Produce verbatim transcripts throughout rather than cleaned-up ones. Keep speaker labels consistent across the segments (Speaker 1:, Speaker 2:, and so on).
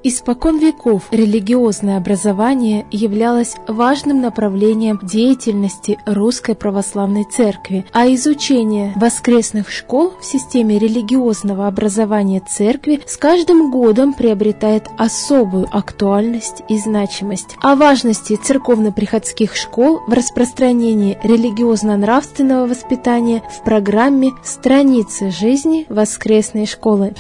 Speaker 1: Испокон веков религиозное образование являлось важным направлением деятельности Русской Православной Церкви, а изучение воскресных школ в системе религиозного образования Церкви с каждым годом приобретает особую актуальность и значимость. О важности церковно-приходских школ в распространении религиозно-нравственного воспитания в программе «Страницы жизни воскресной школы».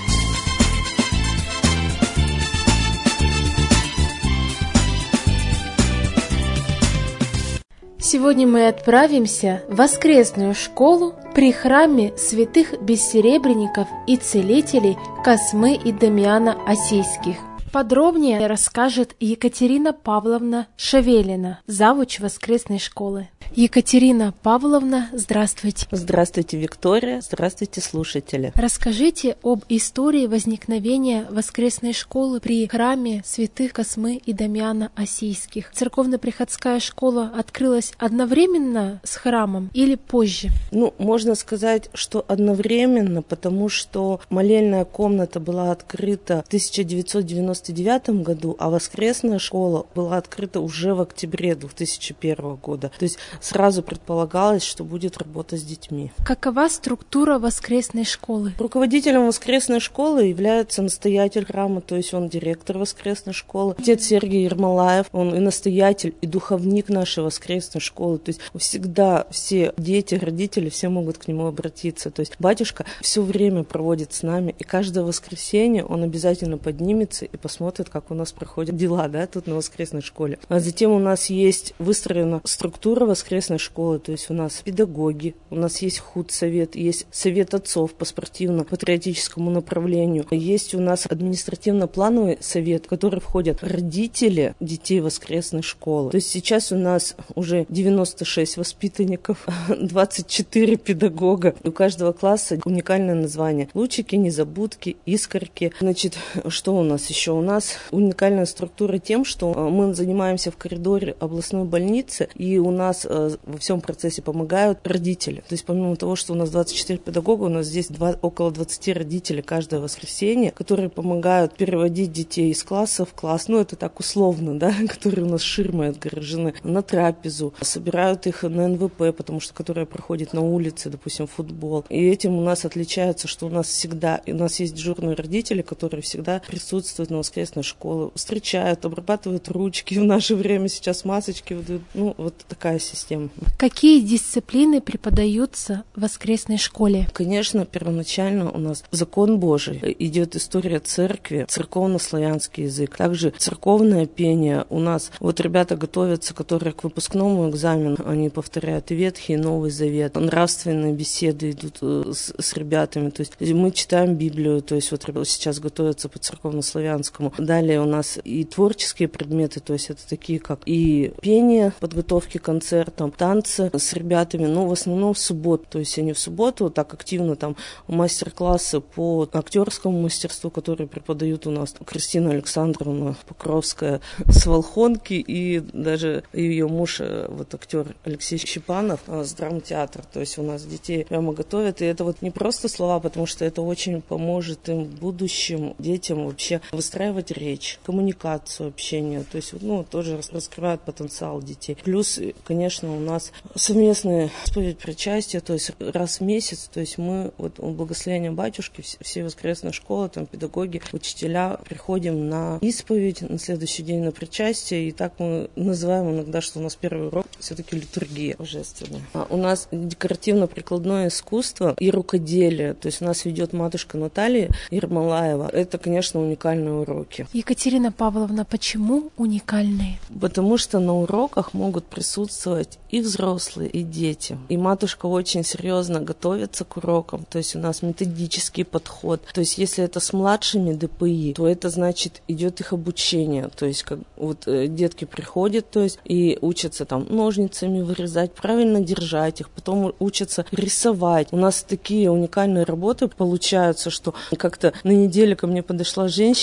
Speaker 1: Сегодня мы отправимся в воскресную школу при храме святых бессеребренников и целителей Космы и Дамиана Осийских. Подробнее расскажет Екатерина Павловна Шавелина, завуч воскресной школы. Екатерина Павловна, здравствуйте.
Speaker 2: Здравствуйте, Виктория. Здравствуйте, слушатели.
Speaker 1: Расскажите об истории возникновения воскресной школы при храме святых Космы и Дамиана Осийских. Церковно-приходская школа открылась одновременно с храмом или позже?
Speaker 2: Ну, можно сказать, что одновременно, потому что молельная комната была открыта в тысяча девятьсот девяносто девятом году, а воскресная школа была открыта уже в октябре две тысячи первого года. То есть сразу предполагалось, что будет работа с детьми.
Speaker 1: Какова структура воскресной школы?
Speaker 2: Руководителем воскресной школы является настоятель храма, то есть он директор воскресной школы. Отец Сергей Ермолаев, он и настоятель, и духовник нашей воскресной школы. То есть всегда все дети, родители, все могут к нему обратиться. То есть батюшка все время проводит с нами, и каждое воскресенье он обязательно поднимется и посмотрит, как у нас проходят дела, да, тут на воскресной школе. А затем у нас есть выстроена структура воскресной школы, то есть у нас педагоги, у нас есть худсовет, есть совет отцов по спортивно-патриотическому направлению, есть у нас административно-плановый совет, в который входят родители детей воскресной школы. То есть сейчас у нас уже девяносто шесть воспитанников, двадцать четыре педагога. У каждого класса уникальное название. Лучики, незабудки, искорки. Значит, что у нас еще? У нас уникальная структура тем, что мы занимаемся в коридоре областной больницы, и у нас во всем процессе помогают родители. То есть помимо того, что у нас двадцать четыре педагога, у нас здесь два, около двадцать родителей каждое воскресенье, которые помогают переводить детей из класса в класс. Ну, это так условно, да, которые у нас ширмой отгорожены, на трапезу, собирают их на эн вэ пэ, потому что которые проходят на улице, допустим, футбол. И этим у нас отличается, что у нас всегда, у нас есть дежурные родители, которые всегда присутствуют на воскресной школе, встречают, обрабатывают ручки. В наше время сейчас масочки выдают. Ну, вот такая система.
Speaker 1: Какие дисциплины преподаются в воскресной школе?
Speaker 2: Конечно, первоначально у нас закон Божий, идет история церкви, церковно-славянский язык, также церковное пение. У нас вот ребята готовятся, которые к выпускному экзамену, они повторяют и Ветхий, и Новый Завет, нравственные беседы идут с, с ребятами, то есть мы читаем Библию, то есть вот сейчас готовятся по церковно-славянскому. Далее у нас и творческие предметы, то есть это такие как и пение, подготовки к концертам, танцы с ребятами, но в основном в субботу, то есть они в субботу так активно там мастер-классы по актерскому мастерству, которые преподают у нас Кристина Александровна Покровская с Волхонки, и даже ее муж, вот актер Алексей Щепанов с драмтеатра, то есть у нас детей прямо готовят, и это вот не просто слова, потому что это очень поможет им в будущем детям вообще выстраивать речь, коммуникацию, общение, то есть ну, тоже раскрывают потенциал детей. Плюс, конечно, у нас совместная исповедь причастия, то есть раз в месяц, то есть мы вот благословением батюшки, все воскресные школы, там педагоги, учителя приходим на исповедь, на следующий день на причастие, и так мы называем иногда, что у нас первый урок все-таки литургия божественная. А у нас декоративно-прикладное искусство и рукоделие, то есть у нас ведет матушка Наталья Ермолаева. Это, конечно, уникальные уроки.
Speaker 1: Екатерина Павловна, почему уникальные?
Speaker 2: Потому что на уроках могут присутствовать и взрослые, и дети. И матушка очень серьезно готовится к урокам, то есть у нас методический подход. То есть если это с младшими дэ пэ и, то это значит идет их обучение. То есть как вот детки приходят, то есть и учатся там ножницами вырезать, правильно держать их, потом учатся рисовать. У нас такие уникальные работы получаются, что как-то на неделе ко мне подошла женщина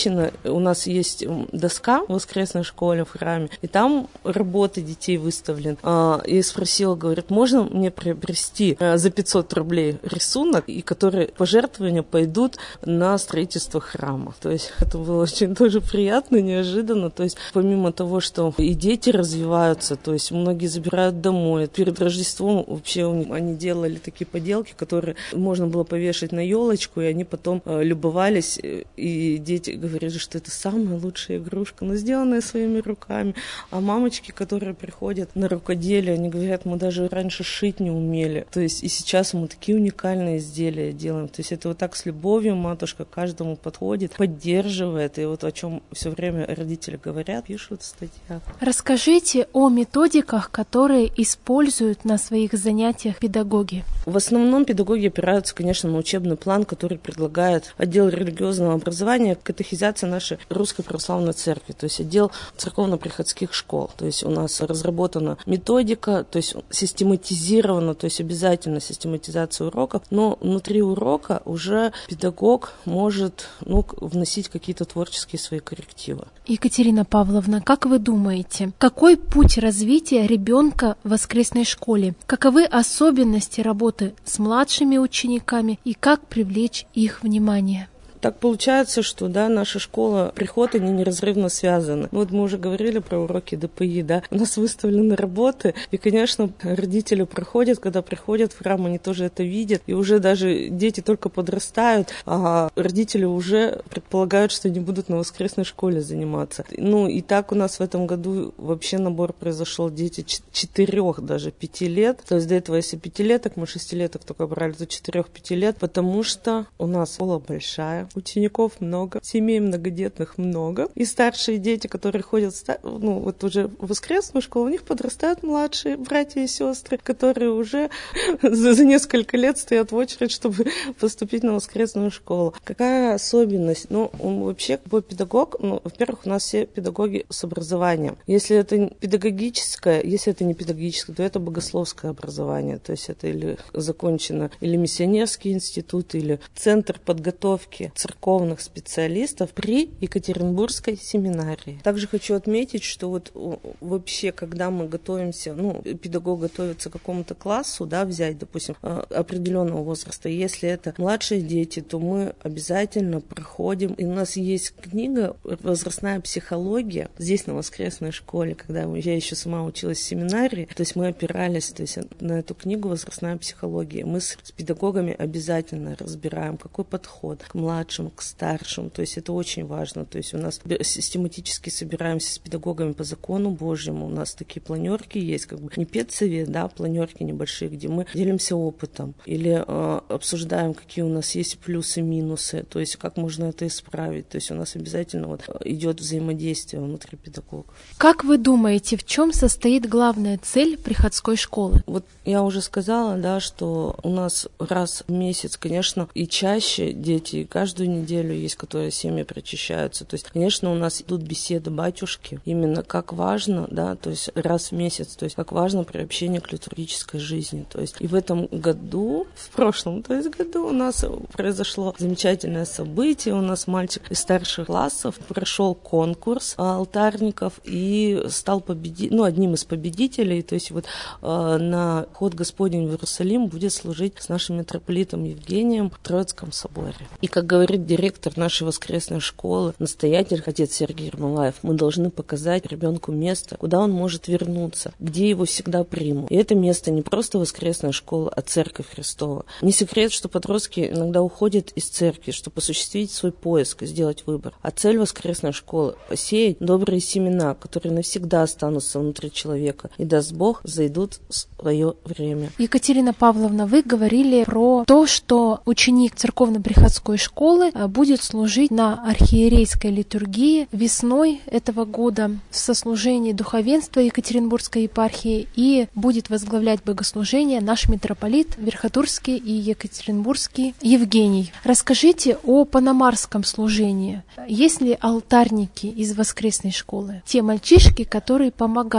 Speaker 2: у нас есть доска в воскресной школе в храме, и там работы детей выставлены. Я спросила, говорит, можно мне приобрести за пятьсот рублей рисунок, и которые пожертвования пойдут на строительство храма. То есть это было очень тоже приятно, неожиданно. То есть помимо того, что и дети развиваются, то есть многие забирают домой. Перед Рождеством вообще они делали такие поделки, которые можно было повешать на елочку, и они потом любовались, и дети говорили, что это самая лучшая игрушка, но сделанная своими руками. А мамочки, которые приходят на рукоделие, они говорят, мы даже раньше шить не умели. То есть и сейчас мы такие уникальные изделия делаем. То есть это вот так с любовью матушка каждому подходит, поддерживает, и вот о чем все время родители говорят, пишут в статьях.
Speaker 1: Расскажите о методиках, которые используют на своих занятиях педагоги.
Speaker 2: В основном педагоги опираются, конечно, на учебный план, который предлагает отдел религиозного образования, катехизация нашей Русской Православной Церкви, то есть отдел церковно-приходских школ. То есть у нас разработана методика, то есть систематизирована, то есть обязательно систематизация уроков, но внутри урока уже педагог может ну, вносить какие-то творческие свои коррективы.
Speaker 1: Екатерина Павловна, как вы думаете, какой путь развития ребенка в воскресной школе? Каковы особенности работы с младшими учениками и как привлечь их внимание?
Speaker 2: Так получается, что да, наша школа, приход, они неразрывно связаны. Вот мы уже говорили про уроки ДПИ, да, у нас выставлены работы, и, конечно, родители проходят, когда приходят в храм, они тоже это видят, и уже даже дети только подрастают, а родители уже предполагают, что они будут на воскресной школе заниматься. Ну, и так у нас в этом году вообще набор произошел дети четырех, даже пяти лет, то есть до этого, если пятилеток, мы шестилеток только брали, до четырех-пяти лет, потому что у нас школа большая, учеников много, семей многодетных много. И старшие дети, которые ходят ну, вот уже в воскресную школу, у них подрастают младшие братья и сестры, которые уже за, за несколько лет стоят в очередь, чтобы поступить на воскресную школу. Какая особенность? Ну, вообще, любой педагог, ну, во-первых, у нас все педагоги с образованием. Если это педагогическое, если это не педагогическое, то это богословское образование. То есть это или закончено, или миссионерский институт, или центр подготовки церковных специалистов при Екатеринбургской семинарии. Также хочу отметить, что вот вообще, когда мы готовимся, ну, педагог готовится к какому-то классу, да, взять, допустим, определенного возраста, если это младшие дети, то мы обязательно проходим, и у нас есть книга «Возрастная психология», здесь на воскресной школе, когда я еще сама училась в семинарии, то есть мы опирались, то есть на эту книгу «Возрастная психология». Мы с, с педагогами обязательно разбираем, какой подход к младшим, к старшим, то есть это очень важно, то есть у нас систематически собираемся с педагогами по закону Божьему, у нас такие планерки есть, как бы не педсовет, да, планерки небольшие, где мы делимся опытом или э, обсуждаем, какие у нас есть плюсы, минусы, то есть как можно это исправить, то есть у нас обязательно вот идет взаимодействие внутри педагогов.
Speaker 1: Как вы думаете, в чем состоит главная цель приходской школы?
Speaker 2: Вот я уже сказала, да, что у нас раз в месяц, конечно, и чаще дети, каждую неделю есть, которые семьи причащаются. То есть, конечно, у нас идут беседы батюшки, именно как важно, да, то есть раз в месяц, то есть как важно приобщение к литургической жизни. То есть и в этом году, в прошлом, то есть году у нас произошло замечательное событие. У нас мальчик из старших классов прошел конкурс алтарников и стал победи... ну, одним из победителей. То есть вот э, на ход Господень в Иерусалим будет служить с нашим митрополитом Евгением в Троицком соборе. И, как говорит директор нашей воскресной школы, настоятель, отец Сергей Ермолаев, мы должны показать ребенку место, куда он может вернуться, где его всегда примут. И это место не просто воскресная школа, а церковь Христова. Не секрет, что подростки иногда уходят из церкви, чтобы осуществить свой поиск и сделать выбор. А цель воскресной школы – посеять добрые семена, которые навсегда останутся внутри человека, и, даст Бог, зайдут в свое время.
Speaker 1: Екатерина Павловна, вы говорили про то, что ученик церковно-приходской школы будет служить на архиерейской литургии весной этого года в сослужении духовенства Екатеринбургской епархии, и будет возглавлять богослужение наш митрополит Верхотурский и Екатеринбургский Евгений. Расскажите о панамарском служении. Есть ли алтарники из воскресной школы? Те мальчишки, которые помогают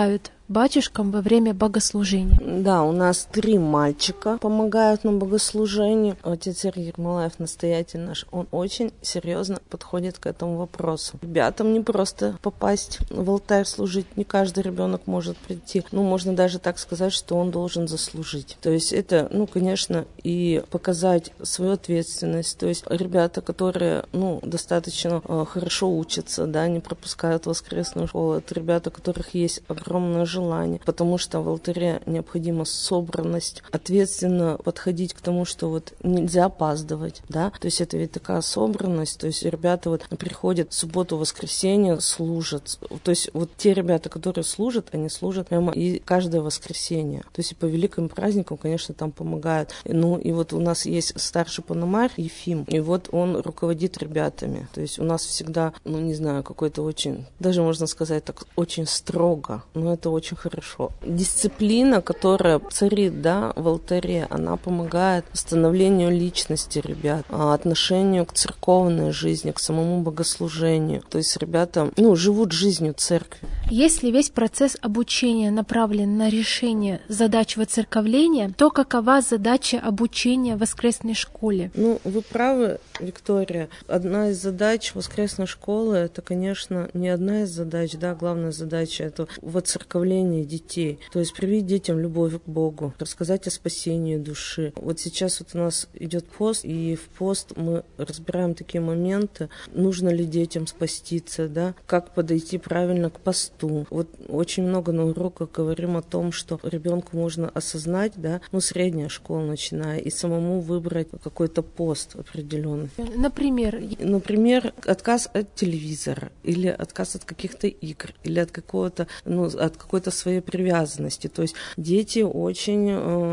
Speaker 1: батюшкам во время богослужения?
Speaker 2: Да, у нас три мальчика помогают на богослужении. Отец Сергей Ермолаев, настоятель наш, он очень серьезно подходит к этому вопросу. Ребятам не просто попасть в алтарь служить, не каждый ребенок может прийти. Ну, можно даже так сказать, что он должен заслужить. То есть это, ну, конечно, и показать свою ответственность. То есть ребята, которые, ну, достаточно э, хорошо учатся, да, не пропускают воскресную школу, это ребята, у которых есть огромное желание, потому что в алтаре необходима собранность, ответственно подходить к тому, что вот нельзя опаздывать, да, то есть это ведь такая собранность, то есть ребята вот приходят в субботу, воскресенье, служат, то есть вот те ребята, которые служат, они служат прямо и каждое воскресенье, то есть и по великим праздникам, конечно, там помогают. Ну и вот у нас есть старший пономарь Ефим, и вот он руководит ребятами, то есть у нас всегда, ну не знаю, какой-то очень, даже можно сказать так, очень строго, но это очень хорошо. Дисциплина, которая царит, да, в алтаре, она помогает становлению личности ребят, отношению к церковной жизни, к самому богослужению. То есть ребята, ну, живут жизнью церкви.
Speaker 1: Если весь процесс обучения направлен на решение задач воцерковления, то какова задача обучения в воскресной школе?
Speaker 2: Ну, вы правы, Виктория. Одна из задач воскресной школы, это, конечно, не одна из задач, да, главная задача — это воцерковление детей. То есть привить детям любовь к Богу, рассказать о спасении души. Вот сейчас вот у нас идет пост, и в пост мы разбираем такие моменты, нужно ли детям спаститься, да, как подойти правильно к посту. Вот очень много на уроках говорим о том, что ребенку можно осознать, да, ну, средняя школа начиная, и самому выбрать какой-то пост определенный.
Speaker 1: Например?
Speaker 2: Например, отказ от телевизора, или отказ от каких-то игр, или от какого-то, ну, от какой-то своей привязанности. То есть дети очень,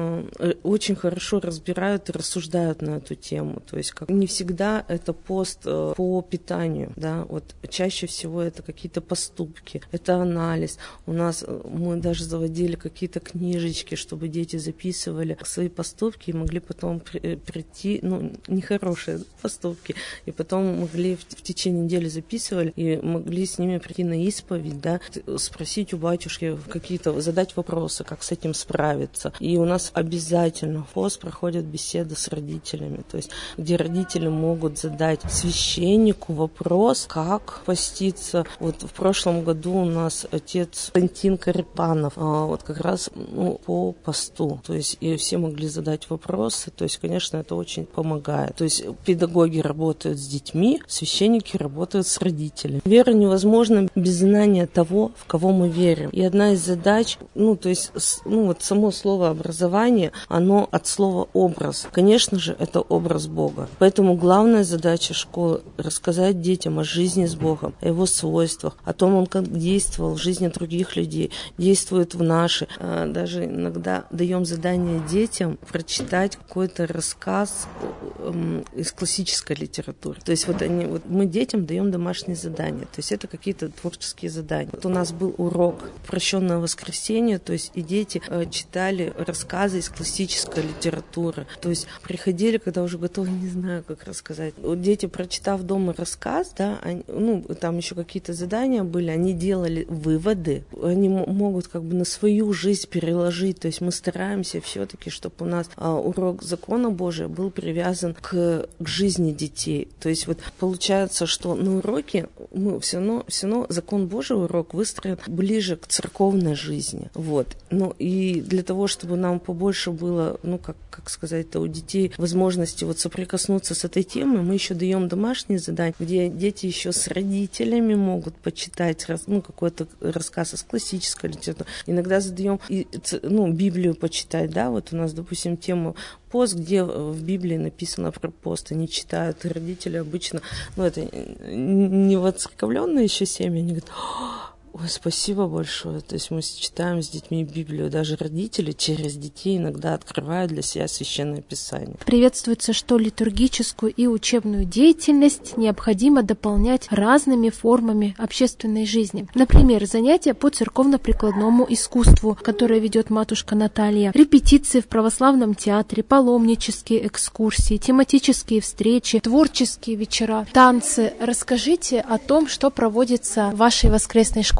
Speaker 2: э, очень хорошо разбирают и рассуждают на эту тему. То есть как, не всегда это пост э, по питанию, да, вот чаще всего это какие-то поступки, это анализ. У нас мы даже заводили какие-то книжечки, чтобы дети записывали свои поступки и могли потом при, прийти, ну, нехорошие поступки, и потом могли в, в течение недели записывали и могли с ними прийти на исповедь, да, спросить у батюшки какие-то, задать вопросы, как с этим справиться. И у нас обязательно в пост проходят беседы с родителями, то есть где родители могут задать священнику вопрос, как поститься. Вот в прошлом году у нас отец Константин Карипанов, а, вот как раз, ну, по посту, то есть и все могли задать вопросы, то есть, конечно, это очень помогает. То есть педагоги работают с детьми, священники работают с родителями. Вера невозможна без знания того, в кого мы верим. И одна из задач, ну, то есть, ну, вот само слово образование, оно от слова образ. Конечно же, это образ Бога. Поэтому главная задача школы — рассказать детям о жизни с Богом, о его свойствах, о том, он как действовал в жизни других людей, действует в нашей. Даже иногда даем задание детям прочитать какой-то рассказ из классической литературы. То есть вот они, вот мы детям даем домашние задания, то есть это какие-то творческие задания. Вот у нас был урок «Прощенное воскресенье», то есть и дети э, читали рассказы из классической литературы. То есть приходили, когда уже готовы, не знаю, как рассказать. Вот дети, прочитав дома рассказ, да, они, ну, там еще какие-то задания были, они делали выводы, они м- могут как бы на свою жизнь переложить. То есть мы стараемся все-таки, чтобы у нас э, урок закона Божия был привязан к, к жизни детей. То есть вот получается, что на уроке мы все равно, все равно закон Божий урок выстроен ближе к церковной жизни. Вот. Ну и для того, чтобы нам побольше было, ну как, как сказать-то, у детей возможности вот соприкоснуться с этой темой, мы еще даем домашние задания, где дети еще с родителями могут почитать, ну, какой-то рассказ из классической литературы. Иногда задаем, ну, Библию почитать, да, вот у нас, допустим, тема пост, где в Библии написано про пост, они читают, и родители обычно, ну, это не воцерковленные еще семьи, они говорят: ой, спасибо большое. То есть мы читаем с детьми Библию. Даже родители через детей иногда открывают для себя Священное Писание.
Speaker 1: Приветствуется, что литургическую и учебную деятельность необходимо дополнять разными формами общественной жизни. Например, занятия по церковно-прикладному искусству, которое ведет матушка Наталья, репетиции в православном театре, паломнические экскурсии, тематические встречи, творческие вечера, танцы. Расскажите о том, что проводится в вашей воскресной школе.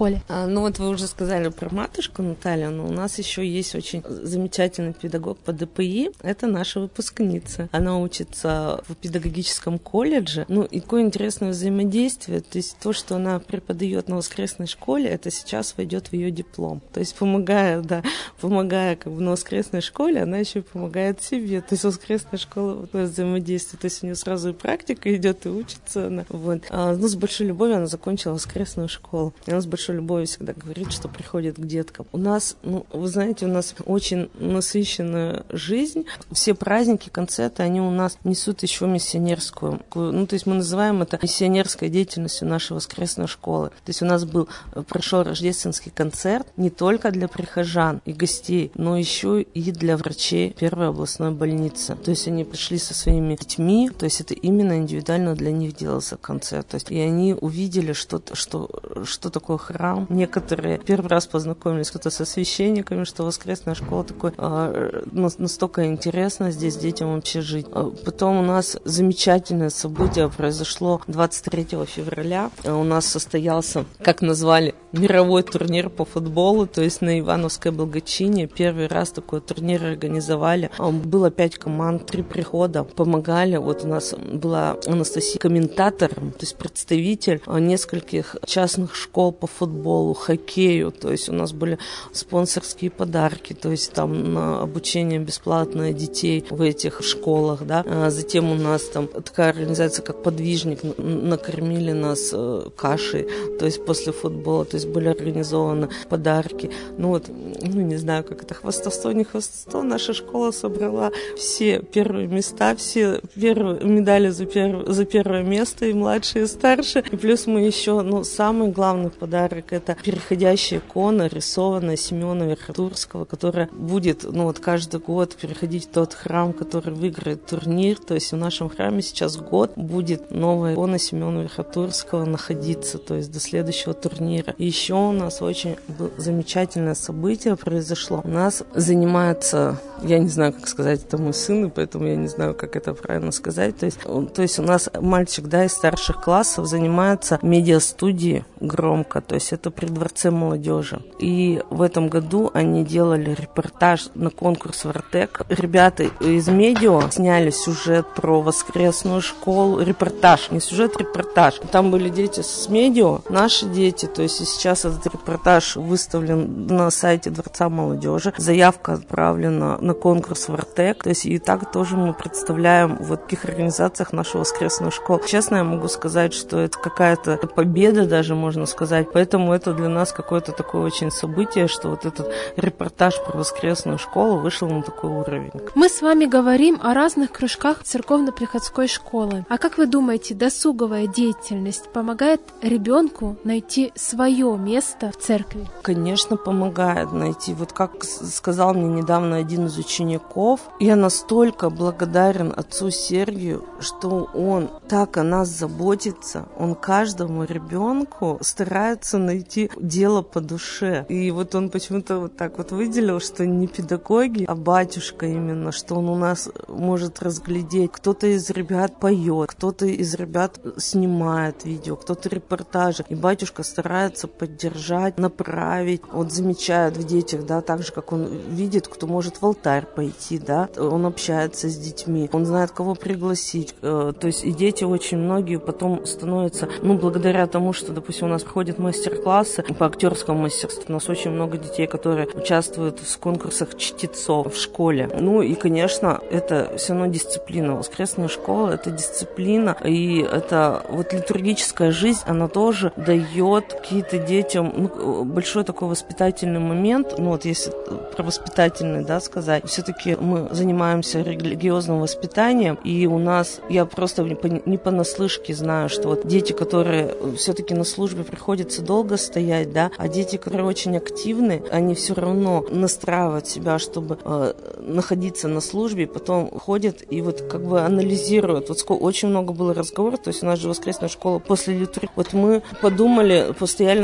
Speaker 1: школе?
Speaker 2: А, ну вот вы уже сказали про матушку Наталью, но у нас еще есть очень замечательный педагог по ДПИ, это наша выпускница. Она учится в педагогическом колледже. Ну и какое интересное взаимодействие, то есть то, что она преподает на воскресной школе, это сейчас войдет в ее диплом. То есть помогая, да, помогая как бы на воскресной школе, она еще и помогает себе. То есть воскресная школа, вот, взаимодействие, то есть у нее сразу и практика идет, и учится она. Вот. А, ну, с большой любовью она закончила воскресную школу. И она с большой любовью всегда говорит, что приходит к деткам. У нас, ну, вы знаете, у нас очень насыщенная жизнь. Все праздники, концерты, они у нас несут еще миссионерскую. Ну, то есть мы называем это миссионерской деятельностью нашей воскресной школы. То есть у нас был, прошел рождественский концерт не только для прихожан и гостей, но еще и для врачей первой областной больницы. То есть они пришли со своими детьми, то есть это именно индивидуально для них делался концерт. То есть, и они увидели, что, что, что такое храм. Некоторые первый раз познакомились кто-то со священниками, что воскресная школа такой, а, настолько интересно здесь детям вообще жить. А потом у нас замечательное событие произошло двадцать третьего февраля. У нас состоялся, как назвали, мировой турнир по футболу, то есть на Ивановской Благочине. Первый раз такой турнир организовали. Было пять команд, три прихода, помогали. Вот у нас была Анастасия комментатором, то есть представитель нескольких частных школ по футболу, хоккею, то есть у нас были спонсорские подарки, то есть там на обучение бесплатное детей в этих школах, да. А затем у нас там такая организация, как «Подвижник», накормили нас кашей, то есть после футбола, то есть были организованы подарки. Ну вот, ну не знаю, как это хвастовство, не хвастовство, наша школа собрала все первые места, все первые медали за, перв... за первое место, и младшие, и старшие. И плюс мы еще, ну, самый главный подарок — это переходящая икона, рисованная Семена Верхотурского, которая будет, ну вот каждый год переходить в тот храм, который выиграет турнир. То есть в нашем храме сейчас год будет новая икона Семена Верхотурского находиться, то есть до следующего турнира. И еще у нас очень замечательное событие произошло. У нас занимается, я не знаю, как сказать, это мой сын, и поэтому я не знаю, как это правильно сказать. То есть, то есть у нас мальчик, да, из старших классов занимается медиастудией громко, то есть это при Дворце молодежи. И в этом году они делали репортаж на конкурс в Артек. Ребята из медиа сняли сюжет про воскресную школу, репортаж, не сюжет, репортаж. Там были дети с медиа, наши дети, то есть и сейчас этот репортаж выставлен на сайте Дворца молодежи. Заявка отправлена на конкурс в Артек, то есть и так тоже мы представляем в таких организациях нашу воскресную школу. Честно, я могу сказать, что это какая-то победа даже, можно сказать. Поэтому это для нас какое-то такое очень событие, что вот этот репортаж про воскресную школу вышел на такой уровень.
Speaker 1: Мы с вами говорим о разных кружках церковно-приходской школы. А как вы думаете, досуговая деятельность помогает ребенку найти свое место в церкви?
Speaker 2: Конечно, помогает найти. Вот как сказал мне недавно один из учеников, я настолько благодарен отцу Сергию, что он так о нас заботится. Он каждому ребенку старается найти дело по душе. И вот он почему-то вот так вот выделил, что не педагоги, а батюшка именно, что он у нас может разглядеть. Кто-то из ребят поет, кто-то из ребят снимает видео, кто-то репортажи. И батюшка старается поддержать, направить. Вот замечает в детях, да, так же, как он видит, кто может в алтарь пойти, да. Он общается с детьми, он знает, кого пригласить. То есть и дети очень многие потом становятся, ну, благодаря тому, что, допустим, у нас проходят мастер-классы по актерскому мастерству. У нас очень много детей, которые участвуют в конкурсах чтецов в школе. Ну и, конечно, это все равно дисциплина. Воскресная школа — это дисциплина, и это вот литургическая жизнь, она тоже дает какие-то детям, ну, большой такой воспитательный момент. Ну вот если про воспитательный, да, сказать, все-таки мы занимаемся религиозным воспитанием, и у нас, я просто не, по, не понаслышке знаю, что вот дети, которые все-таки на службе приходится долго стоять, да, а дети, которые очень активны, они все равно настраивают себя, чтобы э, находиться на службе, и потом ходят и вот как бы анализируют. Вот сколько, очень много было разговоров, то есть у нас же воскресная школа после литургии. Вот мы подумали, постояли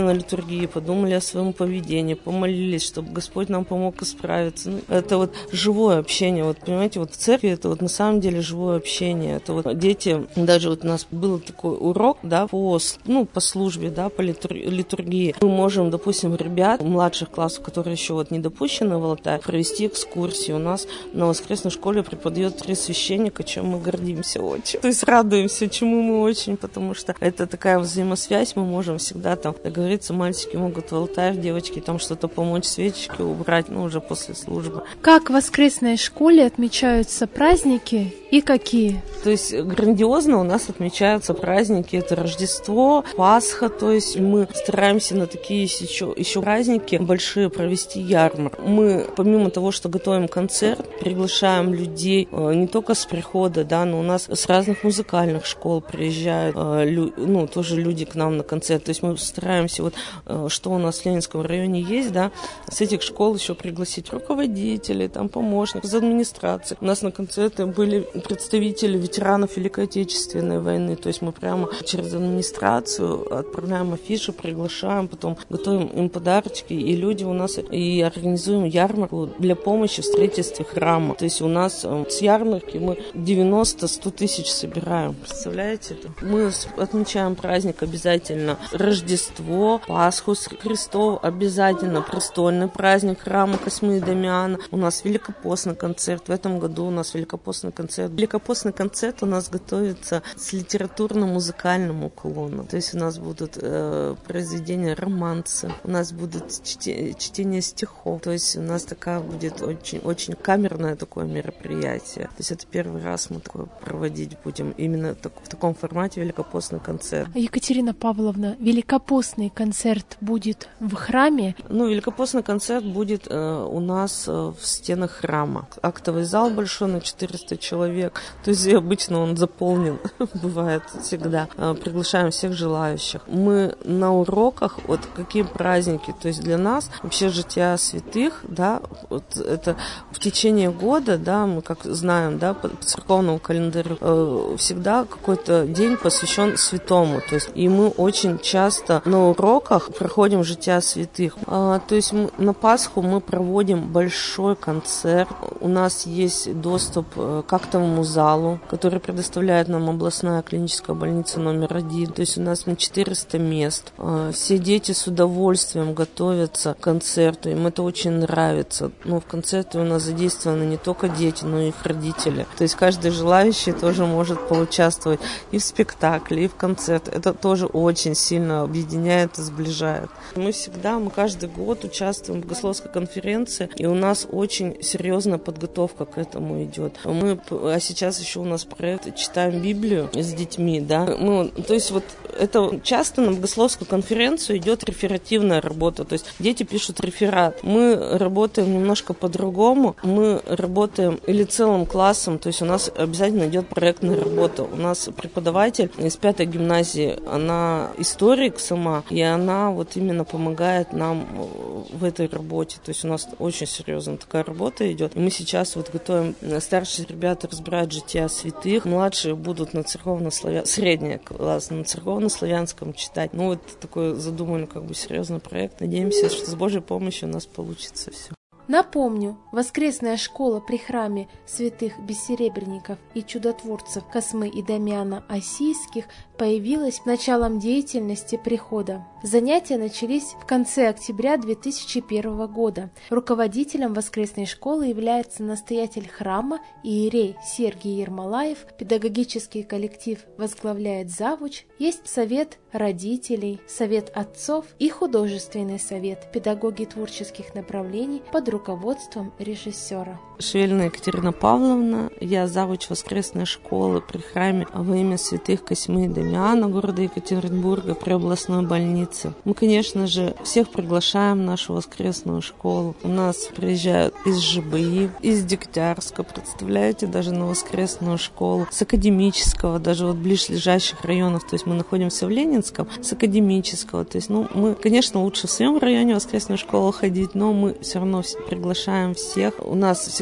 Speaker 2: на литургии, подумали о своем поведении, помолились, чтобы Господь нам помог исправиться. Ну, это вот живое общение. Вот понимаете, вот в церкви это вот на самом деле живое общение. Это вот дети, даже вот у нас был такой урок, да, по, ну, по службе, да, по литургии. Мы можем, допустим, ребят младших классов, которые еще вот не допущены в алтарь, провести экскурсию. У нас на воскресной школе преподает три священника, чем мы гордимся очень. То есть радуемся, чему мы очень, потому что это такая взаимосвязь, мы можем всегда там договориться, мальчики могут в алтарь, девочки там что-то помочь, свечки убрать, ну, уже после службы.
Speaker 1: Как в воскресной школе отмечаются праздники и какие?
Speaker 2: То есть грандиозно у нас отмечаются праздники, это Рождество, Пасха, то есть мы стараемся на такие еще, еще праздники большие провести ярмарку. Мы, помимо того, что готовим концерт, приглашаем людей не только с прихода, да, но у нас с разных музыкальных школ приезжают, ну, тоже люди к нам на концерт. То есть мы стараемся, вот, что у нас в Ленинском районе есть, да, с этих школ еще пригласить руководителей, там, помощников из администрации. У нас на концерты были представители ветеранов Великой Отечественной войны. То есть мы прямо через администрацию отправляем афиши, приглашаем, потом готовим им подарочки, и люди у нас и организуем ярмарку для помощи в строительстве храма. То есть у нас с ярмарки мы девяносто-сто тысяч собираем. Представляете это? Мы отмечаем праздник обязательно Рождество, Пасху Христову, обязательно престольный праздник храма Косьмы и Дамиана. У нас великопостный концерт. В этом году у нас великопостный концерт. Великопостный концерт у нас готовится с литературно-музыкальным уклоном. То есть у нас будут э, произведения романсы, у нас будут чте, чтение стихов. То есть у нас такая будет очень, очень камерное такое мероприятие. То есть это первый раз мы такое проводить будем. Именно так, в таком формате великопостный концерт.
Speaker 1: Екатерина Павловна, великопостный концерт будет в храме?
Speaker 2: Ну, великопостный концерт будет э, у нас э, в стенах храма. Актовый зал большой на четыреста человек. То есть обычно он заполнен, бывает всегда. Э, приглашаем всех желающих. Мы на уроках, вот какие праздники, то есть для нас вообще жития святых, да, вот это в течение года, да, мы как знаем, да, по церковному календарю э, всегда какой-то день посвящен святому. То есть и мы очень часто на уроках проходим жития святых. А, то есть мы, на Пасху мы проводим большой концерт. У нас есть доступ к актовому залу, который предоставляет нам областная клиническая больница номер один. То есть у нас на четыреста мест. А, все дети с удовольствием готовятся к концерту. Им это очень нравится. Но в концерте у нас задействованы не только дети, но и их родители. То есть каждый желающий тоже может поучаствовать и в спектакле, и в концерте. Это тоже очень сильно объединяет и сближает. Мы всегда, мы каждый год участвуем в богословской конференции, и у нас очень серьезная подготовка к этому идет. Мы, а сейчас еще у нас проект «Читаем Библию с детьми», да. Мы, то есть вот это часто на богословскую конференцию идет реферативная работа, то есть дети пишут реферат. Мы работаем немножко по-другому, мы работаем или целым классом, то есть у нас обязательно идет проектная работа. У нас преподаватель из пятой гимназии, она историк сама, и она вот именно помогает нам в этой работе. То есть у нас очень серьезная такая работа идет. И мы сейчас вот готовим, старшие ребята разбирают жития святых, младшие будут на церковно-славянском, средний класс на церковно-славянском читать. Ну вот такой задуманный как бы серьезный проект. Надеемся, что с Божьей помощью у нас получится все.
Speaker 1: Напомню, воскресная школа при храме святых бессеребренников и чудотворцев Космы и Дамиана Осийских появилась началом деятельности прихода. Занятия начались в конце октября две тысячи первого года. Руководителем воскресной школы является настоятель храма иерей Сергий Ермолаев, педагогический коллектив возглавляет завуч, есть совет родителей, совет отцов и художественный совет, педагоги творческих направлений под руководством режиссера.
Speaker 2: Швельна Екатерина Павловна, я завуч воскресной школы при храме во имя святых Косьмы и Дамиана города Екатеринбурга при областной больнице. Мы, конечно же, всех приглашаем в нашу воскресную школу. У нас приезжают из ЖБИ, из Дегтярска, представляете, даже на воскресную школу, с Академического, даже вот ближайших районов, то есть мы находимся в Ленинском, с Академического, то есть, ну, мы, конечно, лучше в своем районе воскресную школу ходить, но мы все равно приглашаем всех. У нас всегда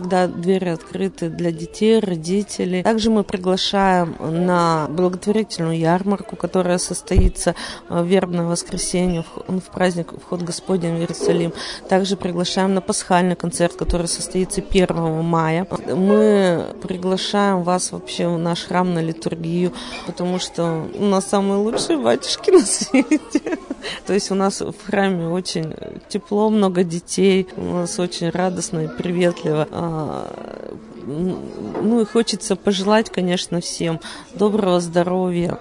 Speaker 2: всегда двери открыты для детей, родителей. Также мы приглашаем на благотворительную ярмарку, которая состоится в вербное воскресенье, в праздник Вход Господень в Иерусалим. Также приглашаем на пасхальный концерт, который состоится первого мая. Мы приглашаем вас вообще в наш храм на литургию, потому что у нас самые лучшие батюшки на свете. То есть у нас в храме очень тепло, много детей, у нас очень радостно и приветливо. Ну и хочется пожелать, конечно, всем доброго здоровья,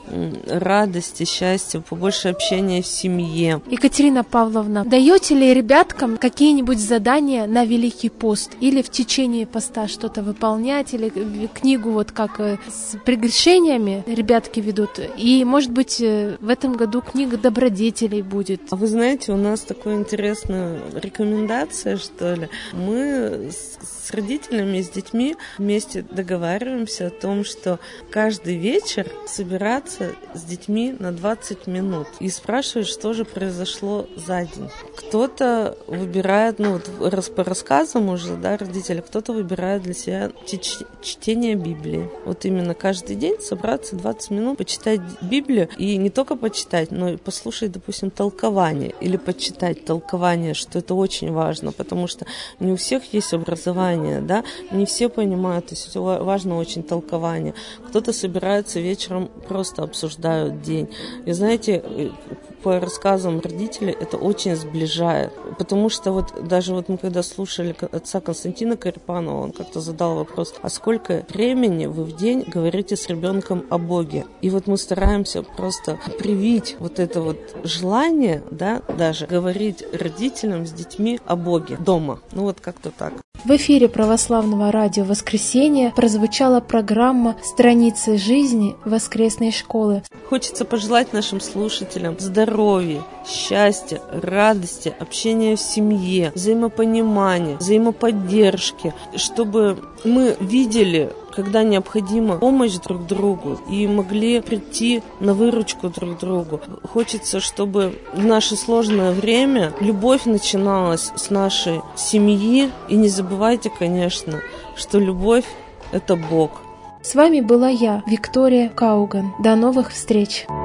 Speaker 2: радости, счастья, побольше общения в семье.
Speaker 1: Екатерина Павловна, даете ли ребяткам какие-нибудь задания на Великий пост? Или в течение поста что-то выполнять? Или книгу вот как с прегрешениями ребятки ведут? И, может быть, в этом году книга добродетелей будет?
Speaker 2: А вы знаете, у нас такая интересная рекомендация, что ли. Мы с родителями, с детьми вместе договариваемся о том, что каждый вечер собираться с детьми на двадцать минут и спрашивать, что же произошло за день. Кто-то выбирает, ну вот раз по рассказам уже, да, родители, кто-то выбирает для себя ч- чтение Библии. Вот именно каждый день собраться двадцать минут, почитать Библию, и не только почитать, но и послушать, допустим, толкование, или почитать толкование, что это очень важно, потому что не у всех есть образование, да, не все понимают, то есть важно очень толкование. Кто-то собирается вечером, просто обсуждают день. И знаете, по рассказам родителей это очень сближает. Потому что вот даже вот мы когда слушали отца Константина Карипанова, он как-то задал вопрос, а сколько времени вы в день говорите с ребенком о Боге? И вот мы стараемся просто привить вот это вот желание, да, даже говорить родителям с детьми о Боге дома. Ну вот как-то так.
Speaker 1: В эфире Православного радио «Воскресенье» прозвучала программа «Страницы жизни воскресной школы».
Speaker 2: Хочется пожелать нашим слушателям здоровья, счастья, радости, общения в семье, взаимопонимания, взаимоподдержки, чтобы мы видели, когда необходима помощь друг другу, и могли прийти на выручку друг другу. Хочется, чтобы в наше сложное время любовь начиналась с нашей семьи. И не забывайте, конечно, что любовь – это Бог.
Speaker 1: С вами была я, Виктория Кауган. До новых встреч!